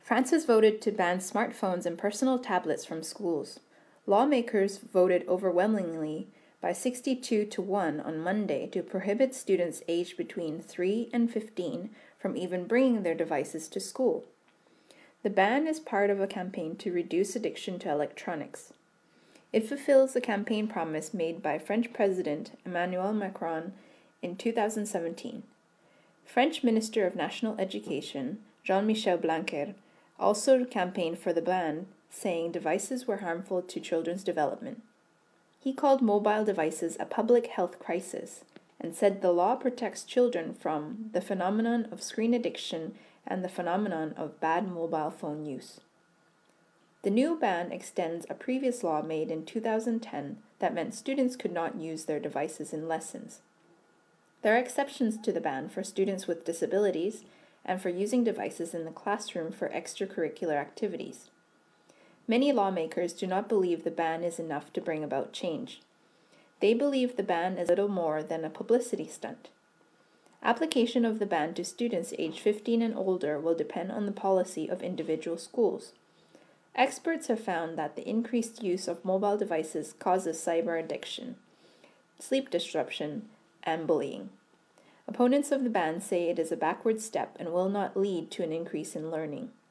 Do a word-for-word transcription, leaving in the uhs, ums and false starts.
France has voted to ban smartphones and personal tablets from schools. Lawmakers voted overwhelmingly by sixty-two to one on Monday to prohibit students aged between three and fifteen from even bringing their devices to school. The ban is part of a campaign to reduce addiction to electronics. It fulfills the campaign promise made by French President Emmanuel Macron in two thousand seventeen. French Minister of National Education, Jean-Michel Blanquer, also campaigned for the ban, saying devices were harmful to children's development. He called mobile devices a public health crisis and said the law protects children from the phenomenon of screen addiction and the phenomenon of bad mobile phone use. The new ban extends a previous law made in two thousand ten that meant students could not use their devices in lessons. There are exceptions to the ban for students with disabilities and for using devices in the classroom for extracurricular activities. Many lawmakers do not believe the ban is enough to bring about change. They believe the ban is little more than a publicity stunt. Application of the ban to students aged fifteen and older will depend on the policy of individual schools. Experts have found that the increased use of mobile devices causes cyber addiction, sleep disruption, and bullying. Opponents of the ban say it is a backward step and will not lead to an increase in learning.